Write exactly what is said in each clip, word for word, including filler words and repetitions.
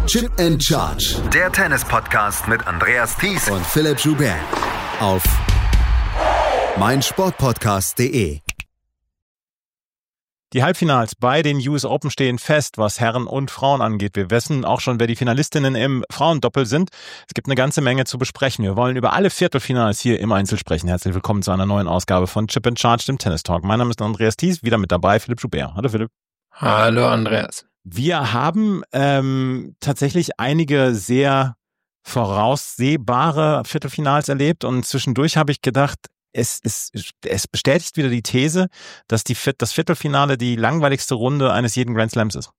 Chip and Charge. Der Tennis-Podcast mit Andreas Thies und Philipp Joubert auf meinsportpodcast punkt de. Die Halbfinals bei den U S Open stehen fest, was Herren und Frauen angeht. Wir wissen auch schon, wer die Finalistinnen im Frauendoppel sind. Es gibt eine ganze Menge zu besprechen. Wir wollen über alle Viertelfinals hier im Einzel sprechen. Herzlich willkommen zu einer neuen Ausgabe von Chip and Charge, dem Tennis Talk. Mein Name ist Andreas Thies, wieder mit dabei Philipp Joubert. Hallo Philipp. Hallo Andreas. Wir haben ähm, tatsächlich einige sehr voraussehbare Viertelfinals erlebt und zwischendurch habe ich gedacht, Es, es, es bestätigt wieder die These, dass die, das Viertelfinale die langweiligste Runde eines jeden Grand Slams ist.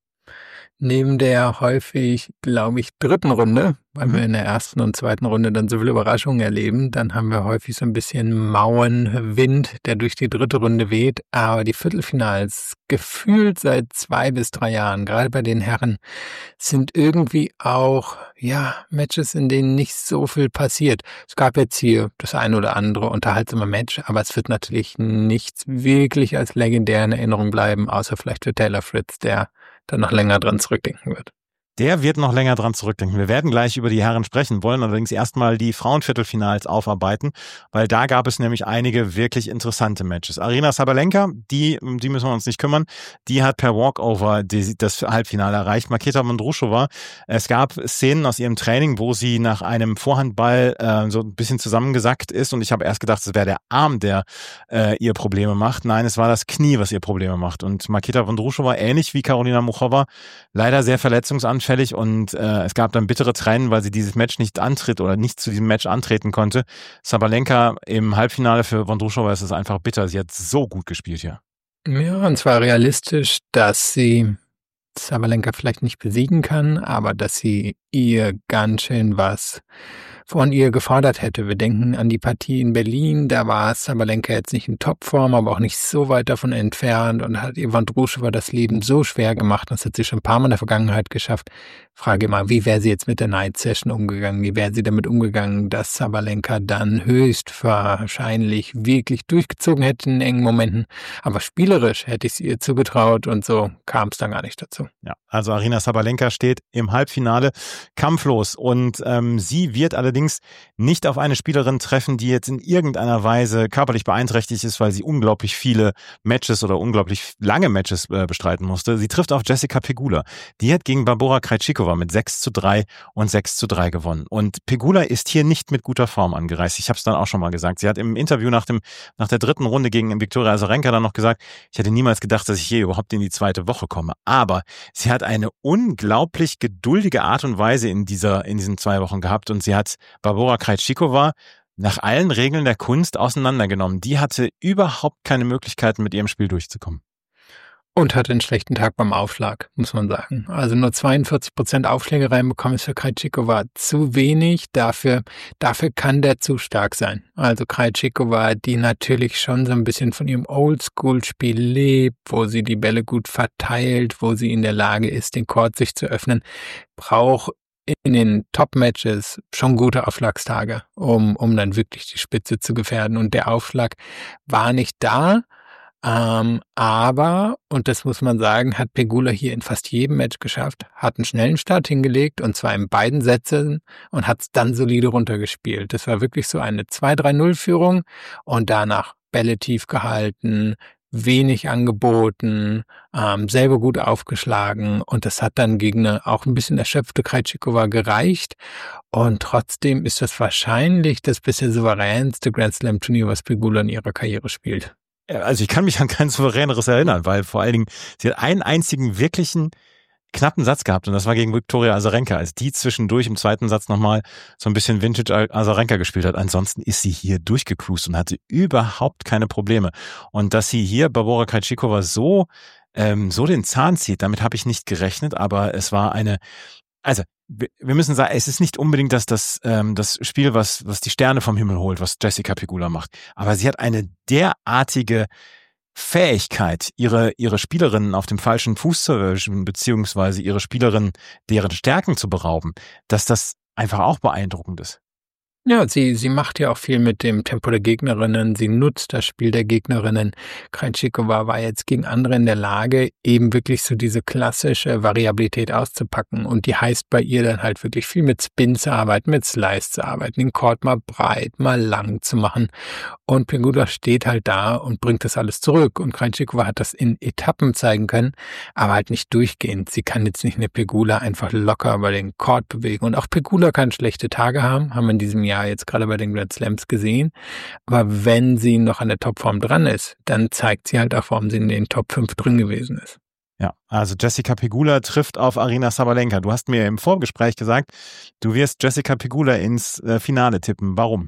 Neben der häufig, glaube ich, dritten Runde, weil mhm. wir in der ersten und zweiten Runde dann so viele Überraschungen erleben, dann haben wir häufig so ein bisschen mauen Wind, der durch die dritte Runde weht. Aber die Viertelfinals, gefühlt seit zwei bis drei Jahren, gerade bei den Herren, sind irgendwie auch, ja, Matches, in denen nicht so viel passiert. Es gab jetzt hier das ein oder andere unterhaltsame Match, aber es wird natürlich nichts wirklich als legendär in Erinnerung bleiben, außer vielleicht für Taylor Fritz, der dann noch länger dran zurückdenken wird. Der wird noch länger dran zurückdenken. Wir werden gleich über die Herren sprechen, wollen allerdings erstmal die Frauenviertelfinals aufarbeiten, weil da gab es nämlich einige wirklich interessante Matches. Aryna Sabalenka, die, um die müssen wir uns nicht kümmern, die hat per Walkover die, das Halbfinale erreicht. Marketa Vondrousova, es gab Szenen aus ihrem Training, wo sie nach einem Vorhandball äh, so ein bisschen zusammengesackt ist und ich habe erst gedacht, es wäre der Arm, der äh, ihr Probleme macht. Nein, es war das Knie, was ihr Probleme macht. Und Marketa Vondrousova, ähnlich wie Karolina Muchova, leider sehr verletzungsanfällig und äh, es gab dann bittere Tränen, weil sie dieses Match nicht antritt oder nicht zu diesem Match antreten konnte. Sabalenka im Halbfinale für Vondrousova ist es einfach bitter. Sie hat so gut gespielt hier. Ja, und zwar realistisch, dass sie Sabalenka vielleicht nicht besiegen kann, aber dass sie ihr ganz schön was von ihr gefordert hätte. Wir denken an die Partie in Berlin, da war Sabalenka jetzt nicht in Topform, aber auch nicht so weit davon entfernt und hat ihr Vondrousova das Leben so schwer gemacht, das hat sie schon ein paar Mal in der Vergangenheit geschafft. Frage mal, wie wäre sie jetzt mit der Night Session umgegangen? Wie wäre sie damit umgegangen, dass Sabalenka dann höchstwahrscheinlich wirklich durchgezogen hätte in engen Momenten? Aber spielerisch hätte ich es ihr zugetraut und so kam es dann gar nicht dazu. Ja, also Aryna Sabalenka steht im Halbfinale kampflos und ähm, sie wird allerdings nicht auf eine Spielerin treffen, die jetzt in irgendeiner Weise körperlich beeinträchtigt ist, weil sie unglaublich viele Matches oder unglaublich lange Matches äh, bestreiten musste. Sie trifft auf Jessica Pegula. Die hat gegen Barbora Krejcikova mit sechs zu drei und sechs zu drei gewonnen. Und Pegula ist hier nicht mit guter Form angereist. Ich habe es dann auch schon mal gesagt. Sie hat im Interview nach dem nach der dritten Runde gegen Viktoria Azarenka dann noch gesagt, ich hätte niemals gedacht, dass ich je überhaupt in die zweite Woche komme. Aber sie hat eine unglaublich geduldige Art und Weise in dieser in diesen zwei Wochen gehabt und sie hat Barbora Krejcikova nach allen Regeln der Kunst auseinandergenommen. Die hatte überhaupt keine Möglichkeiten, mit ihrem Spiel durchzukommen. Und hatte einen schlechten Tag beim Aufschlag, muss man sagen. Also nur zweiundvierzig Prozent Aufschläge reinbekommen ist für Krejcikova zu wenig. Dafür, dafür kann der zu stark sein. Also Krejcikova, die natürlich schon so ein bisschen von ihrem Oldschool-Spiel lebt, wo sie die Bälle gut verteilt, wo sie in der Lage ist, den Court sich zu öffnen, braucht in den Top-Matches schon gute Aufschlagstage, um, um dann wirklich die Spitze zu gefährden. Und der Aufschlag war nicht da. Ähm, aber, und das muss man sagen, hat Pegula hier in fast jedem Match geschafft, hat einen schnellen Start hingelegt und zwar in beiden Sätzen und hat es dann solide runtergespielt. Das war wirklich so eine zwei drei null Führung und danach Bälle tief gehalten, wenig angeboten, ähm, selber gut aufgeschlagen und das hat dann gegen eine auch ein bisschen erschöpfte Krejcikova gereicht und trotzdem ist das wahrscheinlich das bisher souveränste Grand Slam Turnier, was Pegula in ihrer Karriere spielt. Also ich kann mich an kein souveräneres erinnern, weil vor allen Dingen, sie hat einen einzigen wirklichen knappen Satz gehabt und das war gegen Viktoria Azarenka, als die zwischendurch im zweiten Satz nochmal so ein bisschen Vintage Azarenka gespielt hat. Ansonsten ist sie hier durchgecruised und hatte überhaupt keine Probleme. Und dass sie hier Barbora Krejcikova so, ähm, so den Zahn zieht, damit habe ich nicht gerechnet, aber es war eine, also wir müssen sagen, es ist nicht unbedingt das, das, ähm, das Spiel, was, was die Sterne vom Himmel holt, was Jessica Pegula macht. Aber sie hat eine derartige Fähigkeit, ihre, ihre Spielerinnen auf dem falschen Fuß zu erwischen, beziehungsweise ihre Spielerinnen deren Stärken zu berauben, dass das einfach auch beeindruckend ist. Ja, sie sie macht ja auch viel mit dem Tempo der Gegnerinnen. Sie nutzt das Spiel der Gegnerinnen. Krejcikova war jetzt gegen andere in der Lage, eben wirklich so diese klassische Variabilität auszupacken. Und die heißt bei ihr dann halt wirklich viel mit Spin zu arbeiten, mit Slice zu arbeiten, den Court mal breit, mal lang zu machen. Und Pegula steht halt da und bringt das alles zurück. Und Krejcikova hat das in Etappen zeigen können, aber halt nicht durchgehend. Sie kann jetzt nicht eine Pegula einfach locker über den Court bewegen. Und auch Pegula kann schlechte Tage haben, haben wir in diesem Jahr jetzt gerade bei den Grand Slams gesehen. Aber wenn sie noch an der Topform dran ist, dann zeigt sie halt auch, warum sie in den Top fünf drin gewesen ist. Ja, also Jessica Pegula trifft auf Aryna Sabalenka. Du hast mir im Vorgespräch gesagt, du wirst Jessica Pegula ins äh, Finale tippen. Warum?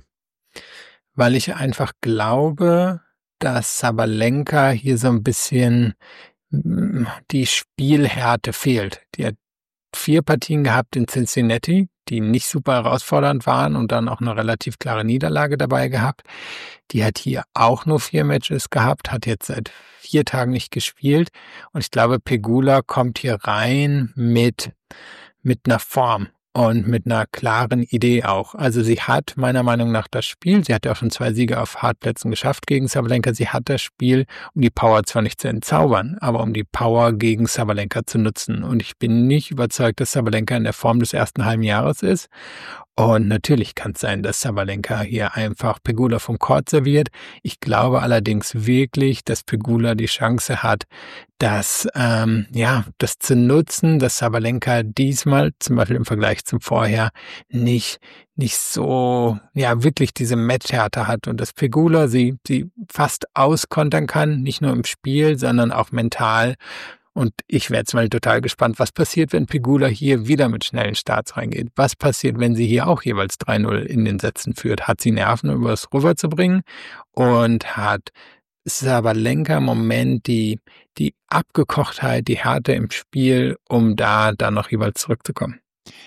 Weil ich einfach glaube, dass Sabalenka hier so ein bisschen mm, die Spielhärte fehlt. Die hat vier Partien gehabt in Cincinnati, die nicht super herausfordernd waren und dann auch eine relativ klare Niederlage dabei gehabt. Die hat hier auch nur vier Matches gehabt, hat jetzt seit vier Tagen nicht gespielt. Und ich glaube, Pegula kommt hier rein mit, mit einer Form und mit einer klaren Idee auch. Also sie hat meiner Meinung nach das Spiel, sie hat ja auch schon zwei Siege auf Hartplätzen geschafft gegen Sabalenka, sie hat das Spiel, um die Power zwar nicht zu entzaubern, aber um die Power gegen Sabalenka zu nutzen. Und ich bin nicht überzeugt, dass Sabalenka in der Form des ersten halben Jahres ist. Und natürlich kann es sein, dass Sabalenka hier einfach Pegula vom Court serviert. Ich glaube allerdings wirklich, dass Pegula die Chance hat, das, ähm, ja, das zu nutzen, dass Sabalenka diesmal, zum Beispiel im Vergleich zum Vorher, nicht, nicht so, ja, wirklich diese Matchhärte hat und dass Pegula sie, sie fast auskontern kann, nicht nur im Spiel, sondern auch mental. Und ich wäre jetzt mal total gespannt, was passiert, wenn Pegula hier wieder mit schnellen Starts reingeht. Was passiert, wenn sie hier auch jeweils drei null in den Sätzen führt? Hat sie Nerven, um übers Rüber zu bringen? Und hat Sabalenka im Moment die, die Abgekochtheit, die Härte im Spiel, um da dann noch jeweils zurückzukommen?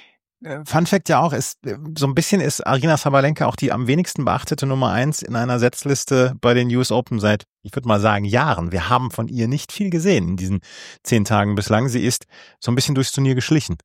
Fun Fact ja auch, ist, so ein bisschen ist Aryna Sabalenka auch die am wenigsten beachtete Nummer eins in einer Setzliste bei den U S Open seit, ich würde mal sagen, Jahren. Wir haben von ihr nicht viel gesehen in diesen zehn Tagen bislang. Sie ist so ein bisschen durchs Turnier geschlichen.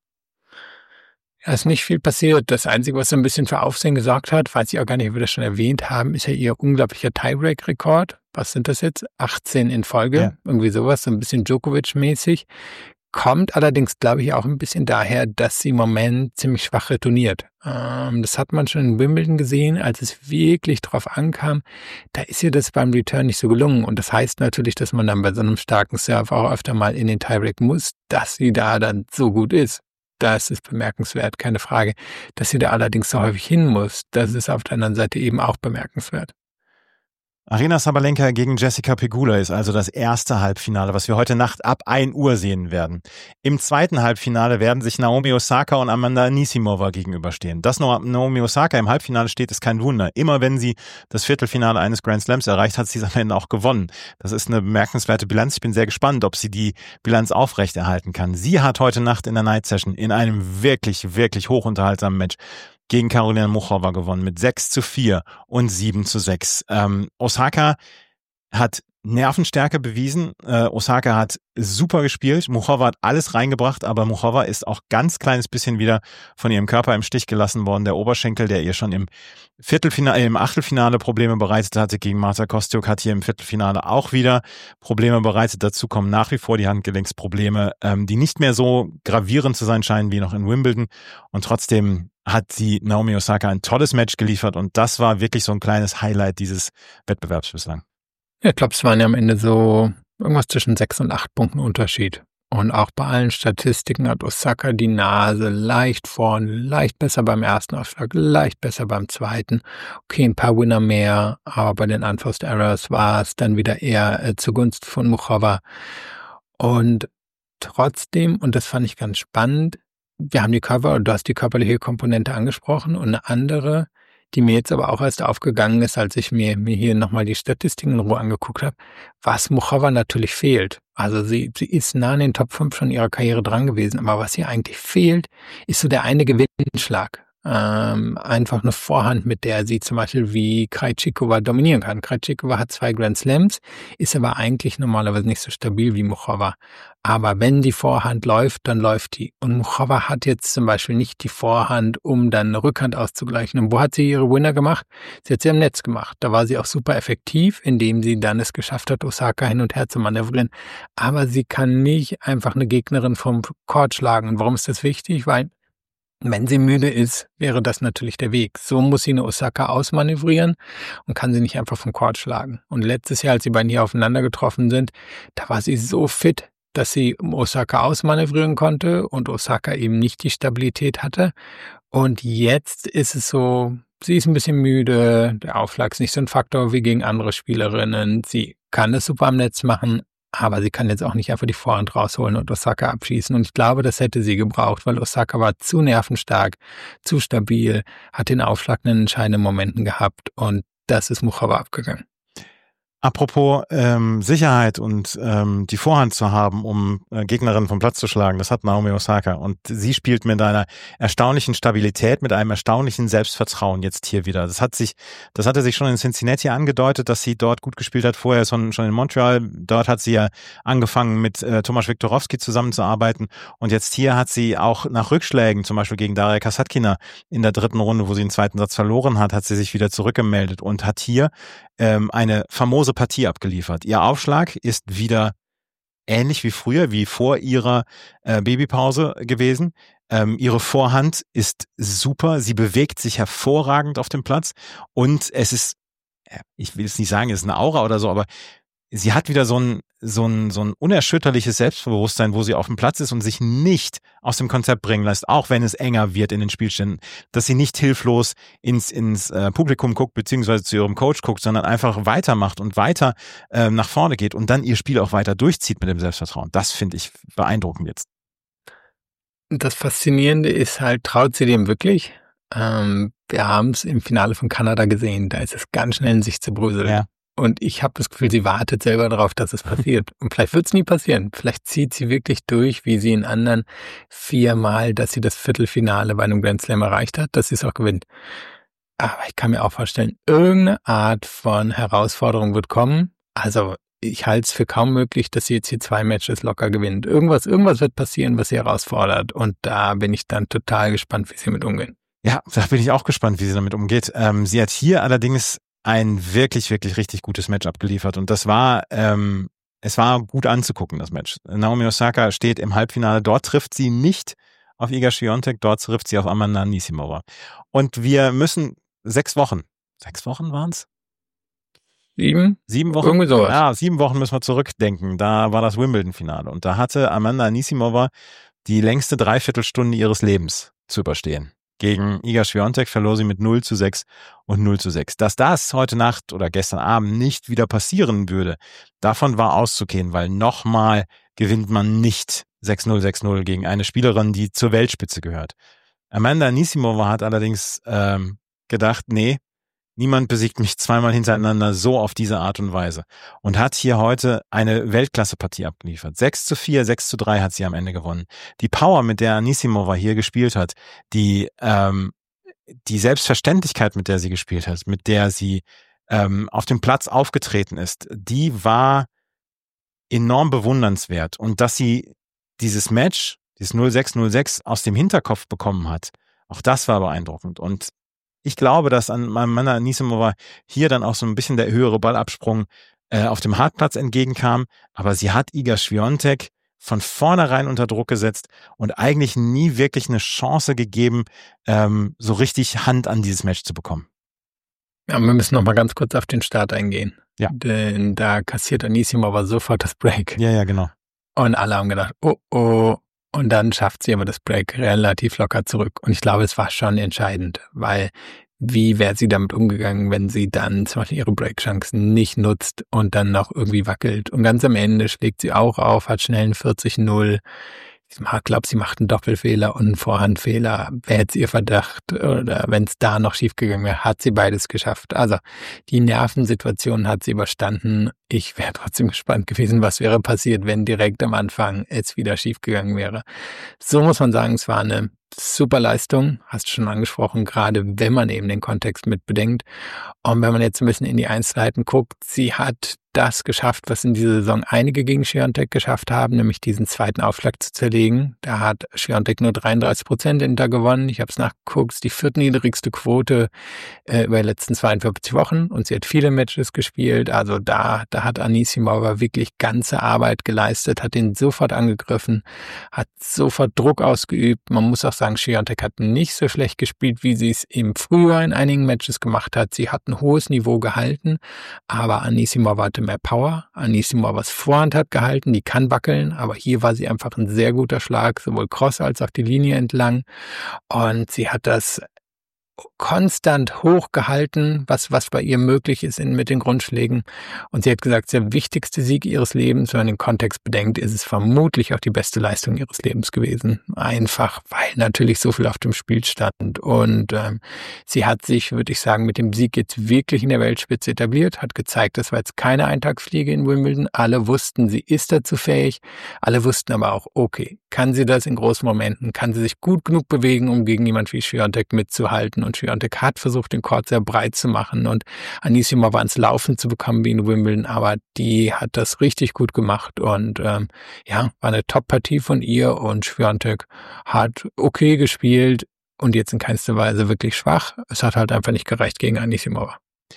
Ja, ist nicht viel passiert. Das Einzige, was so ein bisschen für Aufsehen gesorgt hat, weiß ich auch gar nicht, ob wir das schon erwähnt haben, ist ja ihr unglaublicher Tiebreak-Rekord. Was sind das jetzt? achtzehn in Folge? Ja. Irgendwie sowas, so ein bisschen Djokovic-mäßig. Kommt allerdings, glaube ich, auch ein bisschen daher, dass sie im Moment ziemlich schwach retourniert. Ähm, das hat man schon in Wimbledon gesehen, als es wirklich drauf ankam. Da ist ihr das beim Return nicht so gelungen. Und das heißt natürlich, dass man dann bei so einem starken Serve auch öfter mal in den Tiebreak muss, dass sie da dann so gut ist. Das ist bemerkenswert, keine Frage. Dass sie da allerdings so häufig hin muss, das ist auf der anderen Seite eben auch bemerkenswert. Aryna Sabalenka gegen Jessica Pegula ist also das erste Halbfinale, was wir heute Nacht ab ein Uhr sehen werden. Im zweiten Halbfinale werden sich Naomi Osaka und Amanda Anisimova gegenüberstehen. Dass Naomi Osaka im Halbfinale steht, ist kein Wunder. Immer wenn sie das Viertelfinale eines Grand Slams erreicht, hat sie es am Ende auch gewonnen. Das ist eine bemerkenswerte Bilanz. Ich bin sehr gespannt, ob sie die Bilanz aufrechterhalten kann. Sie hat heute Nacht in der Night Session in einem wirklich, wirklich hochunterhaltsamen Match gegen Karolina Muchova gewonnen mit sechs zu vier und sieben zu sechs. Ähm, Osaka hat Nervenstärke bewiesen. Äh, Osaka hat super gespielt. Muchova hat alles reingebracht, aber Muchova ist auch ganz kleines bisschen wieder von ihrem Körper im Stich gelassen worden. Der Oberschenkel, der ihr schon im Viertelfinale, äh, im Achtelfinale Probleme bereitet hatte gegen Marta Kostyuk, hat hier im Viertelfinale auch wieder Probleme bereitet. Dazu kommen nach wie vor die Handgelenksprobleme, ähm, die nicht mehr so gravierend zu sein scheinen wie noch in Wimbledon. Und trotzdem hat sie Naomi Osaka ein tolles Match geliefert und das war wirklich so ein kleines Highlight dieses Wettbewerbs bislang. Ja, ich glaube, es waren ja am Ende so irgendwas zwischen sechs und acht Punkten Unterschied. Und auch bei allen Statistiken hat Osaka die Nase leicht vorn, leicht besser beim ersten Aufschlag, leicht besser beim zweiten. Okay, ein paar Winner mehr, aber bei den Unforced Errors war es dann wieder eher äh, zugunsten von Muchova. Und trotzdem, und das fand ich ganz spannend, wir haben die Körper, du hast die körperliche Komponente angesprochen und eine andere, die mir jetzt aber auch erst aufgegangen ist, als ich mir, mir hier nochmal die Statistiken in Ruhe angeguckt habe, was Muchova natürlich fehlt. Also sie, sie ist nah an den Top fünf schon ihrer Karriere dran gewesen, aber was ihr eigentlich fehlt, ist so der eine Gewinnschlag. Ähm, einfach eine Vorhand, mit der sie zum Beispiel wie Krejcikova dominieren kann. Krejcikova hat zwei Grand Slams, ist aber eigentlich normalerweise nicht so stabil wie Muchova. Aber wenn die Vorhand läuft, dann läuft die. Und Muchova hat jetzt zum Beispiel nicht die Vorhand, um dann eine Rückhand auszugleichen. Und wo hat sie ihre Winner gemacht? Sie hat sie am Netz gemacht. Da war sie auch super effektiv, indem sie dann es geschafft hat, Osaka hin und her zu manövrieren. Aber sie kann nicht einfach eine Gegnerin vom Court schlagen. Und warum ist das wichtig? Weil wenn sie müde ist, wäre das natürlich der Weg. So muss sie eine Osaka ausmanövrieren und kann sie nicht einfach vom Court schlagen. Und letztes Jahr, als die beiden hier aufeinander getroffen sind, da war sie so fit, dass sie Osaka ausmanövrieren konnte und Osaka eben nicht die Stabilität hatte. Und jetzt ist es so, sie ist ein bisschen müde, der Aufschlag ist nicht so ein Faktor wie gegen andere Spielerinnen. Sie kann es super am Netz machen, aber sie kann jetzt auch nicht einfach die Vorhand rausholen und Osaka abschießen. Und ich glaube, das hätte sie gebraucht, weil Osaka war zu nervenstark, zu stabil, hat den Aufschlag in entscheidenden Momenten gehabt und das ist Muchova abgegangen. Apropos ähm, Sicherheit und ähm, die Vorhand zu haben, um äh, Gegnerinnen vom Platz zu schlagen, das hat Naomi Osaka. Und sie spielt mit einer erstaunlichen Stabilität, mit einem erstaunlichen Selbstvertrauen jetzt hier wieder. Das hat sich, das hatte sich schon in Cincinnati angedeutet, dass sie dort gut gespielt hat. Vorher schon, schon in Montreal. Dort hat sie ja angefangen, mit äh, Tomasz Wiktorowski zusammenzuarbeiten. Und jetzt hier hat sie auch nach Rückschlägen, zum Beispiel gegen Daria Kasatkina in der dritten Runde, wo sie den zweiten Satz verloren hat, hat sie sich wieder zurückgemeldet und hat hier ähm, eine famose Partie abgeliefert. Ihr Aufschlag ist wieder ähnlich wie früher, wie vor ihrer äh, Babypause gewesen. Ähm, ihre Vorhand ist super, sie bewegt sich hervorragend auf dem Platz und es ist, ich will jetzt nicht sagen, es ist eine Aura oder so, aber sie hat wieder so ein, so ein, so ein unerschütterliches Selbstbewusstsein, wo sie auf dem Platz ist und sich nicht aus dem Konzept bringen lässt, auch wenn es enger wird in den Spielständen, dass sie nicht hilflos ins, ins äh, Publikum guckt, beziehungsweise zu ihrem Coach guckt, sondern einfach weitermacht und weiter äh, nach vorne geht und dann ihr Spiel auch weiter durchzieht mit dem Selbstvertrauen. Das finde ich beeindruckend jetzt. Das Faszinierende ist halt, traut sie dem wirklich? Ähm, wir haben es im Finale von Kanada gesehen, da ist es ganz schnell in sich zu bröseln. Ja. Und ich habe das Gefühl, sie wartet selber darauf, dass es passiert. Und vielleicht wird es nie passieren. Vielleicht zieht sie wirklich durch, wie sie in anderen viermal, dass sie das Viertelfinale bei einem Grand Slam erreicht hat, dass sie es auch gewinnt. Aber ich kann mir auch vorstellen, irgendeine Art von Herausforderung wird kommen. Also ich halte es für kaum möglich, dass sie jetzt hier zwei Matches locker gewinnt. Irgendwas, irgendwas wird passieren, was sie herausfordert. Und da bin ich dann total gespannt, wie sie damit umgehen. Ja, da bin ich auch gespannt, wie sie damit umgeht. Ähm, sie hat hier allerdings ein wirklich, wirklich richtig gutes Match abgeliefert. Und das war, ähm, es war gut anzugucken, das Match. Naomi Osaka steht im Halbfinale. Dort trifft sie nicht auf Iga Swiatek, dort trifft sie auf Amanda Anisimova. Und wir müssen sechs Wochen, sechs Wochen waren's? Sieben? Sieben Wochen? Irgendwie sowas. Ja, sieben Wochen müssen wir zurückdenken. Da war das Wimbledon-Finale. Und da hatte Amanda Anisimova die längste Dreiviertelstunde ihres Lebens zu überstehen. Gegen Iga Swiatek verlor sie mit null zu sechs und null zu sechs. Dass das heute Nacht oder gestern Abend nicht wieder passieren würde, davon war auszugehen, weil nochmal gewinnt man nicht sechs null, sechs null gegen eine Spielerin, die zur Weltspitze gehört. Amanda Anisimova hat allerdings ähm, gedacht, nee, niemand besiegt mich zweimal hintereinander so auf diese Art und Weise und hat hier heute eine Weltklasse-Partie abgeliefert. sechs zu vier, sechs zu drei hat sie am Ende gewonnen. Die Power, mit der Anisimova hier gespielt hat, die ähm, die Selbstverständlichkeit, mit der sie gespielt hat, mit der sie ähm, auf dem Platz aufgetreten ist, die war enorm bewundernswert. Und dass sie dieses Match, dieses null sechs null sechs aus dem Hinterkopf bekommen hat, auch das war beeindruckend. Und ich glaube, dass an Amanda Anisimova hier dann auch so ein bisschen der höhere Ballabsprung äh, auf dem Hartplatz entgegenkam. Aber sie hat Iga Swiatek von vornherein unter Druck gesetzt und eigentlich nie wirklich eine Chance gegeben, ähm, so richtig Hand an dieses Match zu bekommen. Ja, wir müssen noch mal ganz kurz auf den Start eingehen. Ja. Denn da kassiert Anisimova sofort das Break. Ja, ja, genau. Und alle haben gedacht, oh, oh. Und dann schafft sie aber das Break relativ locker zurück. Und ich glaube, es war schon entscheidend, weil wie wäre sie damit umgegangen, wenn sie dann zum Beispiel ihre Breakchancen nicht nutzt und dann noch irgendwie wackelt. Und ganz am Ende schlägt sie auch auf, hat schnell einen vierzig null. Ich glaube, sie macht einen Doppelfehler und einen Vorhandfehler. Wäre jetzt ihr Verdacht oder wenn es da noch schiefgegangen wäre, hat sie beides geschafft. Also die Nervensituation hat sie überstanden. Ich wäre trotzdem gespannt gewesen, was wäre passiert, wenn direkt am Anfang es wieder schiefgegangen wäre. So muss man sagen, es war eine super Leistung, hast du schon angesprochen, gerade wenn man eben den Kontext mit bedenkt. Und wenn man jetzt ein bisschen in die Einzelheiten guckt, sie hat das geschafft, was in dieser Saison einige gegen Świątek geschafft haben, nämlich diesen zweiten Aufschlag zu zerlegen. Da hat Świątek nur dreiunddreißig Prozent hinter gewonnen. Ich habe es nachgeguckt, ist die viertniedrigste Quote äh, über die letzten zweiundvierzig Wochen und sie hat viele Matches gespielt. Also da, da hat Anisimova wirklich ganze Arbeit geleistet, hat ihn sofort angegriffen, hat sofort Druck ausgeübt. Man muss auch sagen, Świątek hat nicht so schlecht gespielt, wie sie es im Frühjahr in einigen Matches gemacht hat. Sie hat ein hohes Niveau gehalten, aber Anisimova hatte mehr Power. Anisimova Vorhand hat gehalten, die kann wackeln, aber hier war sie einfach ein sehr guter Schlag, sowohl Cross als auch die Linie entlang. Und sie hat das konstant hochgehalten, was, was bei ihr möglich ist in, mit den Grundschlägen. Und sie hat gesagt, der wichtigste Sieg ihres Lebens, wenn man den Kontext bedenkt, ist es vermutlich auch die beste Leistung ihres Lebens gewesen. Einfach, weil natürlich so viel auf dem Spiel stand. Und ähm, sie hat sich, würde ich sagen, mit dem Sieg jetzt wirklich in der Weltspitze etabliert, hat gezeigt, das war jetzt keine Eintagsfliege in Wimbledon. Alle wussten, sie ist dazu fähig. Alle wussten aber auch, okay, kann sie das in großen Momenten? Kann sie sich gut genug bewegen, um gegen jemand wie Świątek mitzuhalten? Und Świątek hat versucht, den Court sehr breit zu machen und Anisimova ans Laufen zu bekommen wie in Wimbledon, aber die hat das richtig gut gemacht und ähm, ja, war eine Top-Partie von ihr und Świątek hat okay gespielt und jetzt in keinster Weise wirklich schwach. Es hat halt einfach nicht gereicht gegen Anisimova.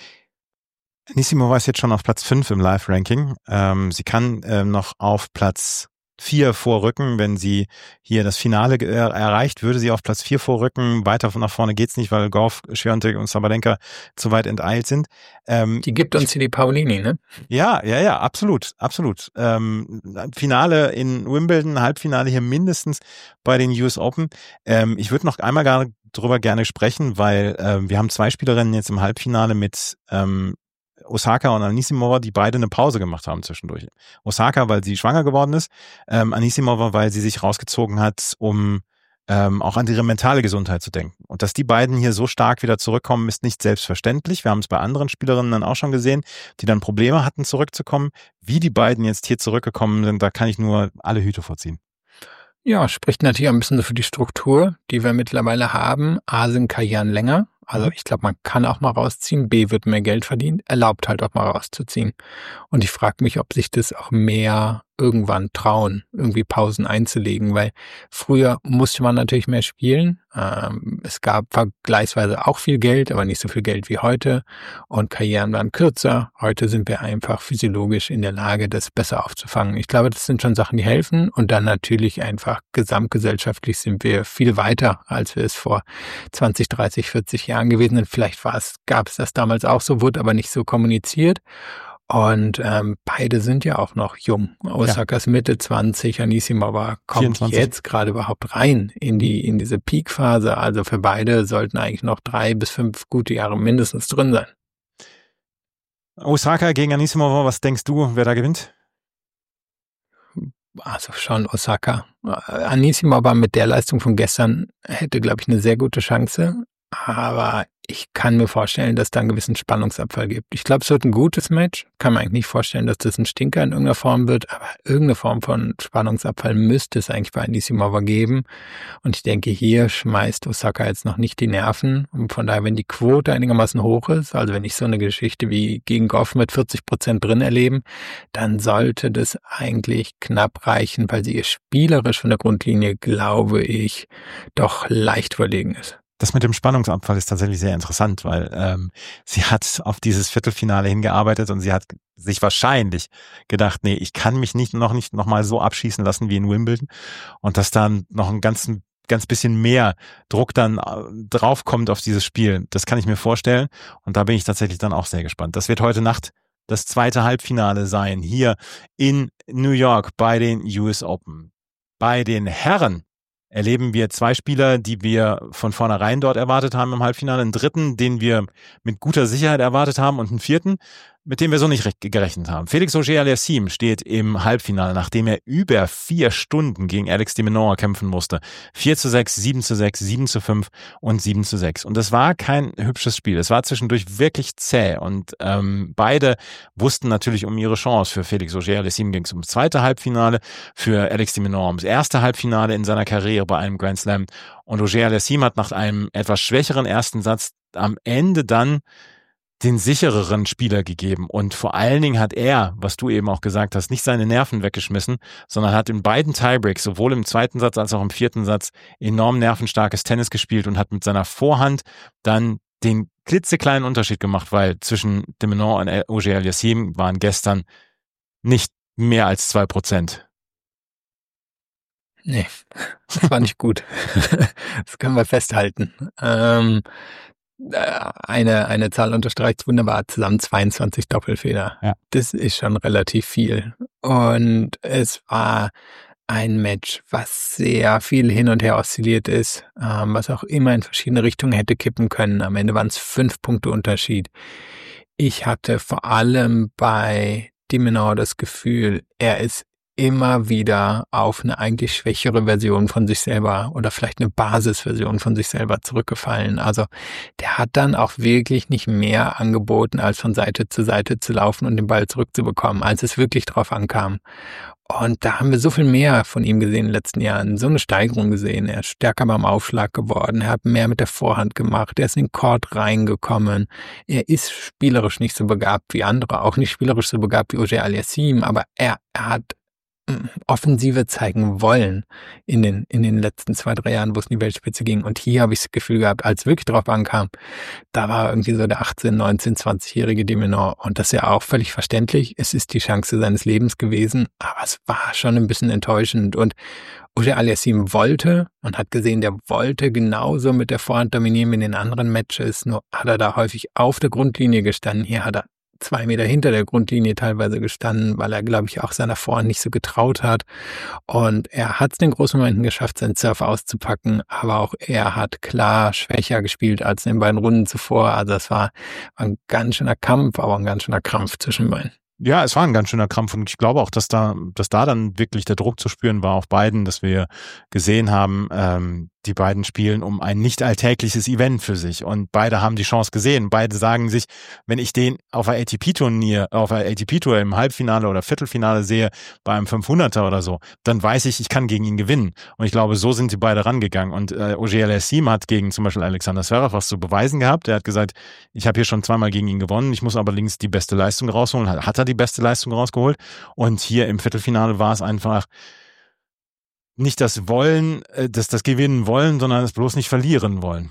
Anisimova ist jetzt schon auf Platz fünf im Live-Ranking. Ähm, sie kann ähm, noch auf Platz vier vorrücken, wenn sie hier das Finale äh, erreicht, würde sie auf Platz vier vorrücken. Weiter nach vorne geht's nicht, weil Gauff, Świątek und Sabalenka zu weit enteilt sind. Ähm, die gibt uns hier die Paulini, ne? Ja, ja, ja, absolut, absolut. Ähm, Finale in Wimbledon, Halbfinale hier mindestens bei den U S Open. Ähm, ich würde noch einmal gar, drüber gerne sprechen, weil ähm, wir haben zwei Spielerinnen jetzt im Halbfinale mit ähm, Osaka und Anisimova, die beide eine Pause gemacht haben zwischendurch. Osaka, weil sie schwanger geworden ist, ähm, Anisimova, weil sie sich rausgezogen hat, um ähm, auch an ihre mentale Gesundheit zu denken. Und dass die beiden hier so stark wieder zurückkommen, ist nicht selbstverständlich. Wir haben es bei anderen Spielerinnen dann auch schon gesehen, die dann Probleme hatten, zurückzukommen. Wie die beiden jetzt hier zurückgekommen sind, da kann ich nur alle Hüte vorziehen. Ja, spricht natürlich ein bisschen für die Struktur, die wir mittlerweile haben. A, sind Karrieren länger. Also ich glaube, man kann auch mal rausziehen. B, wird mehr Geld verdient, erlaubt halt auch mal rauszuziehen. Und ich frage mich, ob sich das auch mehr irgendwann trauen, irgendwie Pausen einzulegen, weil früher musste man natürlich mehr spielen. Ähm, es gab vergleichsweise auch viel Geld, aber nicht so viel Geld wie heute. Und Karrieren waren kürzer. Heute sind wir einfach physiologisch in der Lage, das besser aufzufangen. Ich glaube, das sind schon Sachen, die helfen. Und dann natürlich einfach gesamtgesellschaftlich sind wir viel weiter, als wir es vor zwanzig, dreißig, vierzig Jahren gewesen sind. Vielleicht war es, gab es das damals auch so, wurde aber nicht so kommuniziert. Und ähm, beide sind ja auch noch jung. Osaka ist Mitte zwanzig, Anisimova kommt vierundzwanzig jetzt gerade überhaupt rein in die in diese Peak-Phase. Also für beide sollten eigentlich noch drei bis fünf gute Jahre mindestens drin sein. Osaka gegen Anisimova, was denkst du, wer da gewinnt? Also schon Osaka. Anisimova mit der Leistung von gestern hätte, glaube ich, eine sehr gute Chance. Aber ich kann mir vorstellen, dass da einen gewissen Spannungsabfall gibt. Ich glaube, es wird ein gutes Match. Kann man eigentlich nicht vorstellen, dass das ein Stinker in irgendeiner Form wird. Aber irgendeine Form von Spannungsabfall müsste es eigentlich bei Anisimova geben. Und ich denke, hier schmeißt Osaka jetzt noch nicht die Nerven. Und von daher, wenn die Quote einigermaßen hoch ist, also wenn ich so eine Geschichte wie gegen Gauff mit vierzig Prozent drin erleben, dann sollte das eigentlich knapp reichen, weil sie ihr spielerisch von der Grundlinie, glaube ich, doch leicht überlegen ist. Das mit dem Spannungsabfall ist tatsächlich sehr interessant, weil ähm, sie hat auf dieses Viertelfinale hingearbeitet und sie hat sich wahrscheinlich gedacht, nee, ich kann mich nicht noch nicht noch mal so abschießen lassen wie in Wimbledon und dass dann noch ein ganzen ganz bisschen mehr Druck dann draufkommt auf dieses Spiel. Das kann ich mir vorstellen und da bin ich tatsächlich dann auch sehr gespannt. Das wird heute Nacht das zweite Halbfinale sein, hier in New York bei den U S Open. Bei den Herren erleben wir zwei Spieler, die wir von vornherein dort erwartet haben im Halbfinale, einen dritten, den wir mit guter Sicherheit erwartet haben und einen vierten, mit dem wir so nicht gerechnet haben. Felix Auger-Aliassime steht im Halbfinale, nachdem er über vier Stunden gegen Alex de Minaur kämpfen musste. vier zu sechs, sieben zu sechs, sieben zu fünf und sieben zu sechs. Und das war kein hübsches Spiel. Es war zwischendurch wirklich zäh. Und ähm, beide wussten natürlich um ihre Chance. Für Felix Auger-Aliassime ging es ums zweite Halbfinale, für Alex de Minaur ums erste Halbfinale in seiner Karriere bei einem Grand Slam. Und Auger-Aliassime hat nach einem etwas schwächeren ersten Satz am Ende dann den sichereren Spieler gegeben. Und vor allen Dingen hat er, was du eben auch gesagt hast, nicht seine Nerven weggeschmissen, sondern hat in beiden Tiebreaks, sowohl im zweiten Satz als auch im vierten Satz, enorm nervenstarkes Tennis gespielt und hat mit seiner Vorhand dann den klitzekleinen Unterschied gemacht, weil zwischen de Minaur und Auger-Aliassime waren gestern nicht mehr als zwei Prozent. Nee, das war nicht gut. Das können wir festhalten. Ähm, Eine, eine Zahl unterstreicht wunderbar, zusammen zweiundzwanzig Doppelfehler. Ja. Das ist schon relativ viel. Und es war ein Match, was sehr viel hin und her oszilliert ist, ähm, was auch immer in verschiedene Richtungen hätte kippen können. Am Ende waren es fünf Punkte Unterschied. Ich hatte vor allem bei de Minaur das Gefühl, er ist immer wieder auf eine eigentlich schwächere Version von sich selber oder vielleicht eine Basisversion von sich selber zurückgefallen. Also der hat dann auch wirklich nicht mehr angeboten, als von Seite zu Seite zu laufen und den Ball zurückzubekommen, als es wirklich drauf ankam. Und da haben wir so viel mehr von ihm gesehen in den letzten Jahren, so eine Steigerung gesehen. Er ist stärker beim Aufschlag geworden, er hat mehr mit der Vorhand gemacht, er ist in den Court reingekommen. Er ist spielerisch nicht so begabt wie andere, auch nicht spielerisch so begabt wie Auger-Aliassime, aber er, er hat Offensive zeigen wollen in den in den letzten zwei, drei Jahren, wo es in die Weltspitze ging. Und hier habe ich das Gefühl gehabt, als es wirklich drauf ankam, da war irgendwie so der achtzehn-, neunzehn-, zwanzigjährige de Minaur. Und das ist ja auch völlig verständlich. Es ist die Chance seines Lebens gewesen, aber es war schon ein bisschen enttäuschend. Und Auger-Aliassime wollte und hat gesehen, der wollte genauso mit der Vorhand dominieren wie in den anderen Matches. Nur hat er da häufig auf der Grundlinie gestanden. Hier hat er zwei Meter hinter der Grundlinie teilweise gestanden, weil er, glaube ich, auch seiner Vorhand nicht so getraut hat. Und er hat es in den großen Momenten geschafft, seinen Surf auszupacken, aber auch er hat klar schwächer gespielt als in den beiden Runden zuvor. Also es war ein ganz schöner Kampf, aber ein ganz schöner Krampf zwischen beiden. Ja, es war ein ganz schöner Krampf und ich glaube auch, dass da, dass da dann wirklich der Druck zu spüren war auf beiden, dass wir gesehen haben, ähm, die beiden spielen um ein nicht alltägliches Event für sich und beide haben die Chance gesehen. Beide sagen sich, wenn ich den auf einer A T P-Turnier, auf einer A T P-Tour im Halbfinale oder Viertelfinale sehe, bei einem fünfhunderter oder so, dann weiß ich, ich kann gegen ihn gewinnen. Und ich glaube, so sind sie beide rangegangen. Und äh, Auger-Aliassime hat gegen zum Beispiel Alexander Zverev was zu beweisen gehabt. Er hat gesagt, ich habe hier schon zweimal gegen ihn gewonnen, ich muss aber links die beste Leistung rausholen. Hat er die beste Leistung rausgeholt? Und hier im Viertelfinale war es einfach nicht das Wollen, das, das Gewinnen wollen, sondern es bloß nicht verlieren wollen.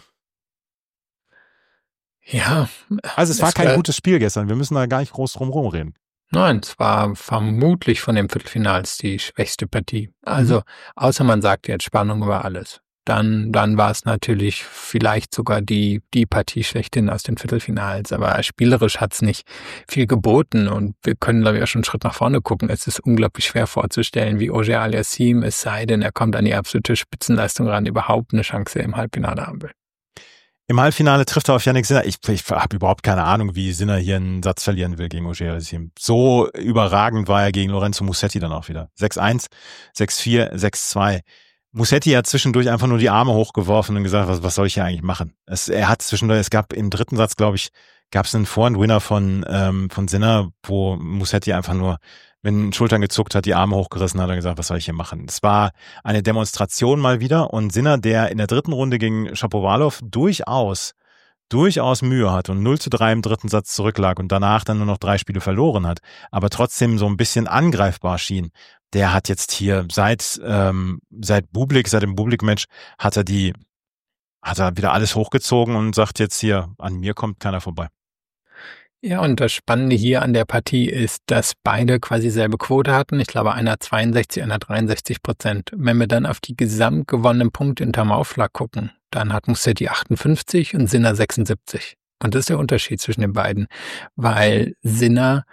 Ja. Also es war kein war, gutes Spiel gestern. Wir müssen da gar nicht groß drum herum reden. Nein, es war vermutlich von den Viertelfinals die schwächste Partie. Also, mhm. außer man sagt jetzt Spannung über alles. Dann, dann war es natürlich vielleicht sogar die, die Partie schlechthin aus den Viertelfinals. Aber spielerisch hat's nicht viel geboten. Und wir können, glaube ich, auch schon einen Schritt nach vorne gucken. Es ist unglaublich schwer vorzustellen, wie Auger-Aliassime, es sei denn, er kommt an die absolute Spitzenleistung ran, überhaupt eine Chance im Halbfinale haben will. Im Halbfinale trifft er auf Yannick Sinner. Ich, ich habe überhaupt keine Ahnung, wie Sinner hier einen Satz verlieren will gegen Auger-Aliassime. So überragend war er gegen Lorenzo Musetti dann auch wieder. sechs eins, sechs vier, sechs zwei. Musetti hat zwischendurch einfach nur die Arme hochgeworfen und gesagt, was, was soll ich hier eigentlich machen? Es, er hat zwischendurch, es gab im dritten Satz, glaube ich, gab es einen Vorhand-Winner von, ähm, von Sinner, wo Musetti einfach nur mit den Schultern gezuckt hat, die Arme hochgerissen hat und gesagt, was soll ich hier machen? Es war eine Demonstration mal wieder und Sinner, der in der dritten Runde gegen Shapovalov durchaus durchaus Mühe hat und null zu drei im dritten Satz zurücklag und danach dann nur noch drei Spiele verloren hat, aber trotzdem so ein bisschen angreifbar schien, der hat jetzt hier seit ähm, seit Bublik, seit dem Bublik-Match hat er die, hat er wieder alles hochgezogen und sagt jetzt hier, an mir kommt keiner vorbei. Ja, und das Spannende hier an der Partie ist, dass beide quasi selbe Quote hatten. Ich glaube, einer zweiundsechzig, einer dreiundsechzig Prozent. Wenn wir dann auf die gesamt gewonnenen Punkte hinterm Aufschlag gucken, dann hat Musetti achtundfünfzig und Sinner sechsundsiebzig. Und das ist der Unterschied zwischen den beiden, weil Sinner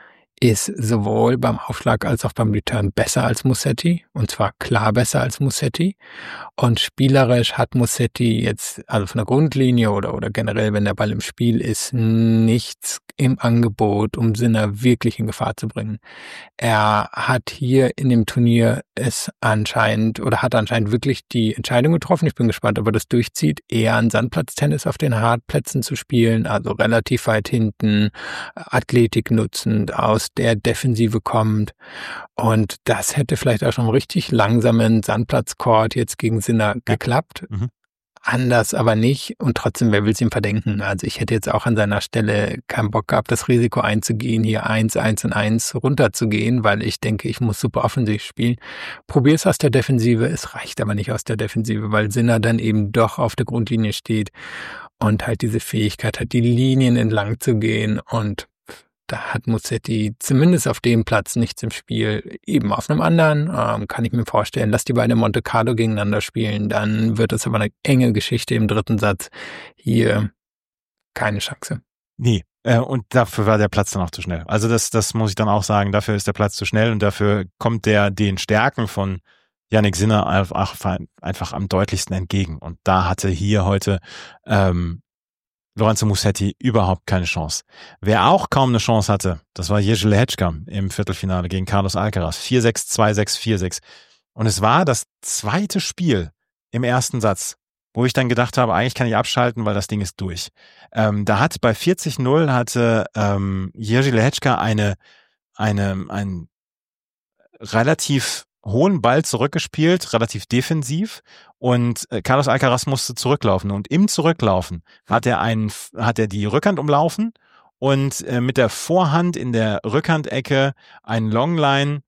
ist sowohl beim Aufschlag als auch beim Return besser als Musetti, und zwar klar besser als Musetti. Und spielerisch hat Musetti jetzt, also von der Grundlinie oder, oder generell, wenn der Ball im Spiel ist, nichts im Angebot, um Sinner wirklich in Gefahr zu bringen. Er hat hier in dem Turnier es anscheinend oder hat anscheinend wirklich die Entscheidung getroffen. Ich bin gespannt, ob er das durchzieht, eher an Sandplatztennis auf den Hartplätzen zu spielen, also relativ weit hinten, Athletik nutzend, aus der Defensive kommt. Und das hätte vielleicht auch schon richtig langsamen Sandplatzcourt jetzt gegen Sinner geklappt. Mhm. Anders aber nicht. Und trotzdem, wer will es ihm verdenken? Also ich hätte jetzt auch an seiner Stelle keinen Bock gehabt, das Risiko einzugehen, hier eins, eins und eins runterzugehen, weil ich denke, ich muss super offensiv spielen. Probier's aus der Defensive, es reicht aber nicht aus der Defensive, weil Sinner dann eben doch auf der Grundlinie steht und halt diese Fähigkeit hat, die Linien entlang zu gehen, und da hat Musetti zumindest auf dem Platz nichts im Spiel. Eben auf einem anderen ähm, kann ich mir vorstellen, lass die beiden Monte Carlo gegeneinander spielen, dann wird es aber eine enge Geschichte im dritten Satz. Hier keine Chance. Nee, äh, und dafür war der Platz dann auch zu schnell. Also das, das muss ich dann auch sagen, dafür ist der Platz zu schnell und dafür kommt der den Stärken von Jannik Sinner einfach, einfach am deutlichsten entgegen. Und da hatte hier heute ähm, Lorenzo Musetti überhaupt keine Chance. Wer auch kaum eine Chance hatte, das war Jerzy Lehečka im Viertelfinale gegen Carlos Alcaraz. vier sechs, zwei sechs, vier sechs. Und es war das zweite Spiel im ersten Satz, wo ich dann gedacht habe, eigentlich kann ich abschalten, weil das Ding ist durch. Ähm, da hat bei vierzig null hatte ähm, Jerzy Lehečka eine, eine, einen relativ hohen Ball zurückgespielt, relativ defensiv, und äh, Carlos Alcaraz musste zurücklaufen, und im Zurücklaufen hat er einen, hat er die Rückhand umlaufen und äh, mit der Vorhand in der Rückhandecke einen Longline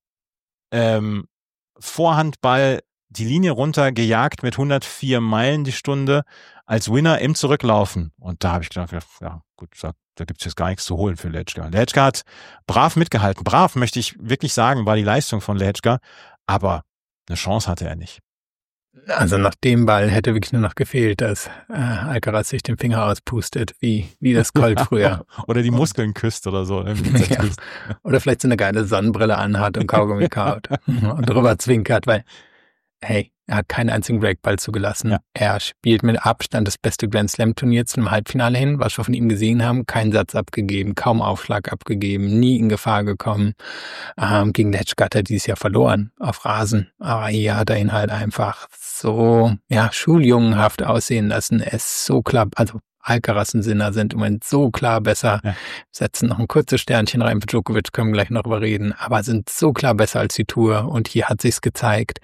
ähm, Vorhandball die Linie runter gejagt mit hundertvier Meilen die Stunde als Winner im Zurücklaufen. Und da habe ich gedacht, ja gut, da, da gibt es jetzt gar nichts zu holen für Lehečka. Lehečka hat brav mitgehalten. Brav, möchte ich wirklich sagen, war die Leistung von Lehečka. Aber eine Chance hatte er nicht. Also nach dem Ball hätte wirklich nur noch gefehlt, dass äh, Alcaraz sich den Finger auspustet, wie, wie das Colt früher. Oder die Muskeln küsst oder so. Ja. Oder vielleicht so eine geile Sonnenbrille anhat und Kaugummi kaut und drüber zwinkert, weil, hey, er hat keinen einzigen Breakball zugelassen. Ja. Er spielt mit Abstand das beste Grand Slam Turnier zum Halbfinale hin, was wir von ihm gesehen haben. Keinen Satz abgegeben, kaum Aufschlag abgegeben, nie in Gefahr gekommen. Ähm, gegen Lehečka hat er dieses Jahr verloren auf Rasen. Aber hier hat er ihn halt einfach so, ja, schuljungenhaft aussehen lassen. Er ist so klar, also Alcaraz und Sinner sind im Moment so klar besser, ja. Setzen noch ein kurzes Sternchen rein für Djokovic, können wir gleich noch drüber reden, aber sind so klar besser als die Tour, und hier hat sich's gezeigt.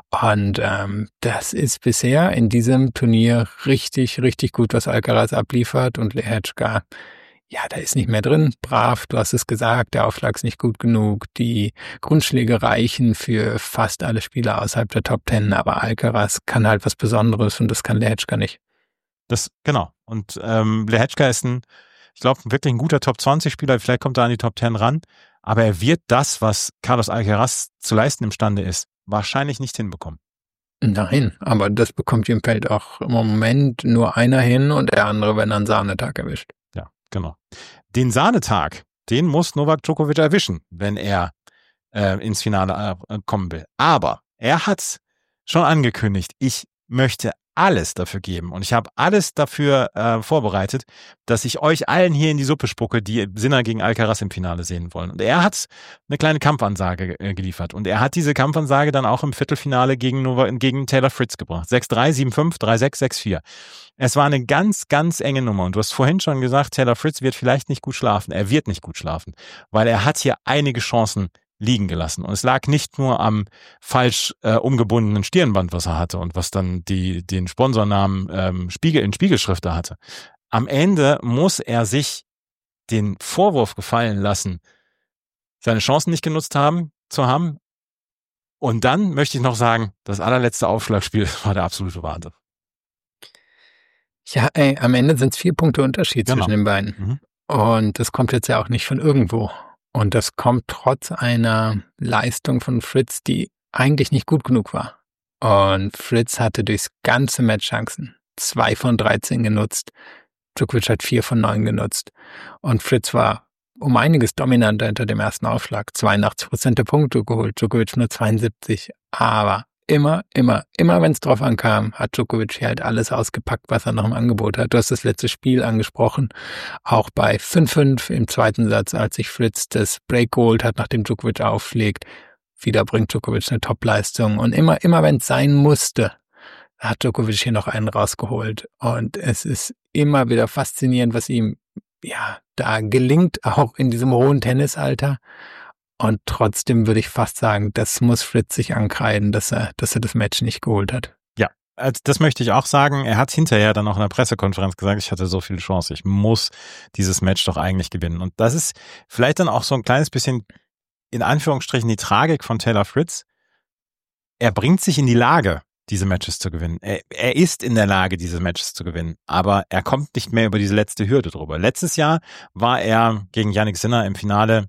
Und ähm, das ist bisher in diesem Turnier richtig, richtig gut, was Alcaraz abliefert, und Lehečka, ja, da ist nicht mehr drin. Brav, du hast es gesagt, der Aufschlag ist nicht gut genug, die Grundschläge reichen für fast alle Spieler außerhalb der Top Ten, aber Alcaraz kann halt was Besonderes, und das kann Lehečka nicht. Das, genau. Und ähm, Lehečka ist ein, ich glaube, wirklich ein guter Top zwanzig Spieler. Vielleicht kommt er an die Top zehn ran. Aber er wird das, was Carlos Alcaraz zu leisten imstande ist, wahrscheinlich nicht hinbekommen. Nein, aber das bekommt im Feld auch im Moment nur einer hin, und der andere, wenn er einen Sahnetag erwischt. Ja, genau. Den Sahnetag, den muss Novak Djokovic erwischen, wenn er äh, ins Finale äh, kommen will. Aber er hat schon angekündigt, ich möchte alles dafür geben. Und ich habe alles dafür äh, vorbereitet, dass ich euch allen hier in die Suppe spucke, die Sinner gegen Alcaraz im Finale sehen wollen. Und er hat eine kleine Kampfansage äh, geliefert. Und er hat diese Kampfansage dann auch im Viertelfinale gegen, Nova, gegen Taylor Fritz gebracht. sechs drei, sieben fünf, drei sechs, sechs vier. Es war eine ganz, ganz enge Nummer. Und du hast vorhin schon gesagt, Taylor Fritz wird vielleicht nicht gut schlafen. Er wird nicht gut schlafen, weil er hat hier einige Chancen liegen gelassen. Und es lag nicht nur am falsch äh, umgebundenen Stirnband, was er hatte und was dann die den Sponsornamen ähm, Spiegel in Spiegelschrift da hatte. Am Ende muss er sich den Vorwurf gefallen lassen, seine Chancen nicht genutzt haben, zu haben. Und dann möchte ich noch sagen, das allerletzte Aufschlagspiel war der absolute Wahnsinn. Ja, ey, am Ende sind es vier Punkte Unterschied Genau. zwischen den beiden. Mhm. Und das kommt jetzt ja auch nicht von irgendwo. Und das kommt trotz einer Leistung von Fritz, die eigentlich nicht gut genug war. Und Fritz hatte durchs ganze Match Chancen. Zwei von dreizehn genutzt. Djokovic hat vier von neun genutzt. Und Fritz war um einiges dominanter hinter dem ersten Aufschlag. zweiundachtzig Prozent der Punkte geholt, Djokovic nur zweiundsiebzig. Aber immer, immer, immer wenn es drauf ankam, hat Djokovic hier halt alles ausgepackt, was er noch im Angebot hat. Du hast das letzte Spiel angesprochen, auch bei fünf fünf im zweiten Satz, als sich Fritz das Break geholt hat, nachdem Djokovic aufschlägt. Wieder bringt Djokovic eine Topleistung. Und immer, immer wenn es sein musste, hat Djokovic hier noch einen rausgeholt. Und es ist immer wieder faszinierend, was ihm ja da gelingt, auch in diesem hohen Tennisalter. Und trotzdem würde ich fast sagen, das muss Fritz sich ankreiden, dass er, dass er das Match nicht geholt hat. Ja, also das möchte ich auch sagen. Er hat hinterher dann auch in der Pressekonferenz gesagt, ich hatte so viel Chance, ich muss dieses Match doch eigentlich gewinnen. Und das ist vielleicht dann auch so ein kleines bisschen, in Anführungsstrichen, die Tragik von Taylor Fritz. Er bringt sich in die Lage, diese Matches zu gewinnen. Er, er ist in der Lage, diese Matches zu gewinnen, aber er kommt nicht mehr über diese letzte Hürde drüber. Letztes Jahr war er gegen Jannik Sinner im Finale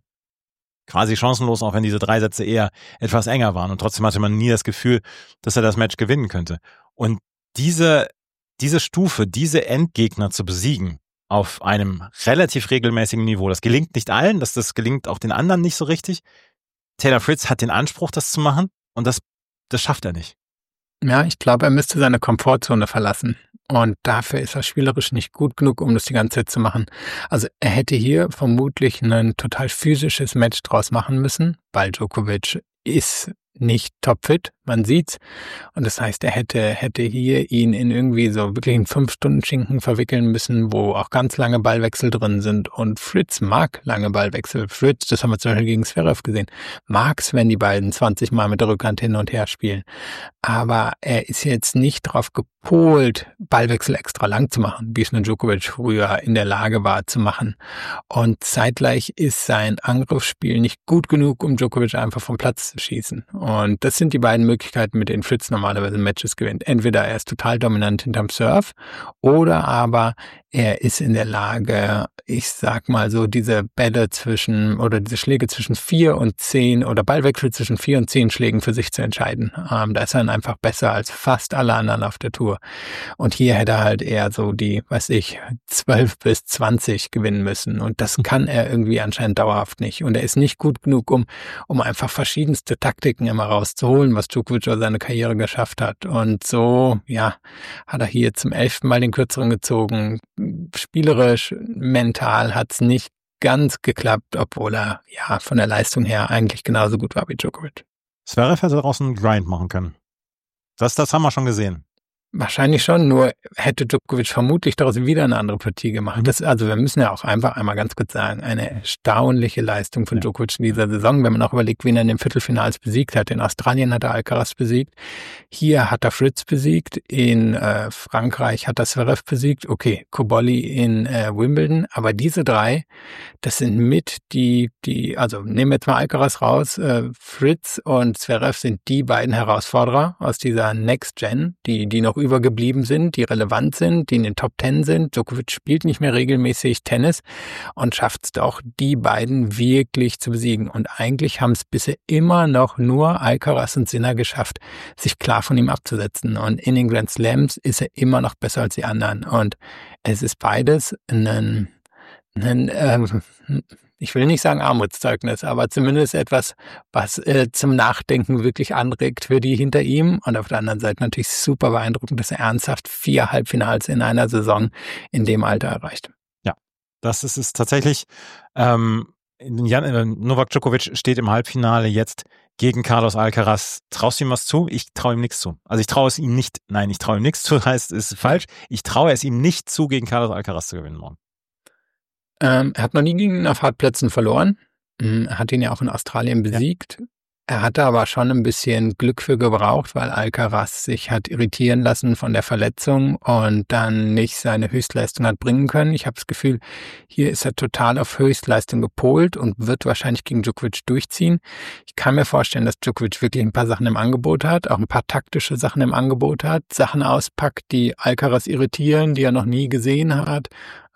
quasi chancenlos, auch wenn diese drei Sätze eher etwas enger waren. Und trotzdem hatte man nie das Gefühl, dass er das Match gewinnen könnte. Und diese, diese Stufe, diese Endgegner zu besiegen auf einem relativ regelmäßigen Niveau, das gelingt nicht allen, das, das gelingt auch den anderen nicht so richtig. Taylor Fritz hat den Anspruch, das zu machen, und das, das schafft er nicht. Ja, ich glaube, er müsste seine Komfortzone verlassen. Und dafür ist er spielerisch nicht gut genug, um das die ganze Zeit zu machen. Also er hätte hier vermutlich ein total physisches Match draus machen müssen, weil Djokovic ist nicht topfit, man sieht's. Und das heißt, er hätte hätte hier ihn in irgendwie so wirklich einen Fünf-Stunden-Schinken verwickeln müssen, wo auch ganz lange Ballwechsel drin sind. Und Fritz mag lange Ballwechsel. Fritz, das haben wir zum Beispiel gegen Zverev gesehen, mag's, wenn die beiden zwanzig Mal mit der Rückhand hin und her spielen. Aber er ist jetzt nicht drauf gepolt, Ballwechsel extra lang zu machen, wie es ein Djokovic früher in der Lage war zu machen. Und zeitgleich ist sein Angriffsspiel nicht gut genug, um Djokovic einfach vom Platz zu schießen. Und das sind die beiden Möglichkeiten, mit denen Fritz normalerweise Matches gewinnt. Entweder er ist total dominant hinterm Surf oder aber er ist in der Lage, ich sag mal so, diese Bälle zwischen oder diese Schläge zwischen vier und zehn oder Ballwechsel zwischen vier und zehn Schlägen für sich zu entscheiden. Ähm, da ist er dann einfach besser als fast alle anderen auf der Tour. Und hier hätte er halt eher so die, weiß ich, zwölf bis zwanzig gewinnen müssen. Und das kann er irgendwie anscheinend dauerhaft nicht. Und er ist nicht gut genug, um, um einfach verschiedenste Taktiken immer rauszuholen, was Djokovic über seine Karriere geschafft hat. Und so, ja, hat er hier zum elften Mal den Kürzeren gezogen. Spielerisch, mental hat's nicht ganz geklappt, obwohl er ja von der Leistung her eigentlich genauso gut war wie Djokovic. Zverev hätte daraus einen Grind machen können. Das, das haben wir schon gesehen. Wahrscheinlich schon, nur hätte Djokovic vermutlich daraus wieder eine andere Partie gemacht. Das, also wir müssen ja auch einfach einmal ganz kurz sagen, eine erstaunliche Leistung von Djokovic in dieser Saison, wenn man auch überlegt, wen er in den Viertelfinals besiegt hat. In Australien hat er Alcaraz besiegt, hier hat er Fritz besiegt, in äh, Frankreich hat er Zverev besiegt, okay, Cobolli in äh, Wimbledon, aber diese drei, das sind mit die, die, also nehmen wir jetzt mal Alcaraz raus, äh, Fritz und Zverev sind die beiden Herausforderer aus dieser Next Gen, die, die noch übergeblieben sind, die relevant sind, die in den Top Ten sind. Djokovic spielt nicht mehr regelmäßig Tennis und schafft es doch, die beiden wirklich zu besiegen. Und eigentlich haben es bisher immer noch nur Alcaraz und Sinner geschafft, sich klar von ihm abzusetzen. Und in den Grand Slams ist er immer noch besser als die anderen. Und es ist beides ein, ein ähm, ich will nicht sagen Armutszeugnis, aber zumindest etwas, was äh, zum Nachdenken wirklich anregt für die hinter ihm. Und auf der anderen Seite natürlich super beeindruckend, dass er ernsthaft vier Halbfinals in einer Saison in dem Alter erreicht. Ja, das ist es tatsächlich. Ähm, Jan, Novak Djokovic steht im Halbfinale jetzt gegen Carlos Alcaraz. Traust du ihm was zu? Ich traue ihm nichts zu. Also ich traue es ihm nicht, nein, ich traue ihm nichts zu, heißt, ist falsch. Ich traue es ihm nicht zu, gegen Carlos Alcaraz zu gewinnen morgen. Ähm, er hat noch nie gegen ihn auf Hartplätzen verloren. Er hat ihn ja auch in Australien besiegt. Ja. Er hatte aber schon ein bisschen Glück für gebraucht, weil Alcaraz sich hat irritieren lassen von der Verletzung und dann nicht seine Höchstleistung hat bringen können. Ich habe das Gefühl, hier ist er total auf Höchstleistung gepolt und wird wahrscheinlich gegen Djokovic durchziehen. Ich kann mir vorstellen, dass Djokovic wirklich ein paar Sachen im Angebot hat, auch ein paar taktische Sachen im Angebot hat, Sachen auspackt, die Alcaraz irritieren, die er noch nie gesehen hat.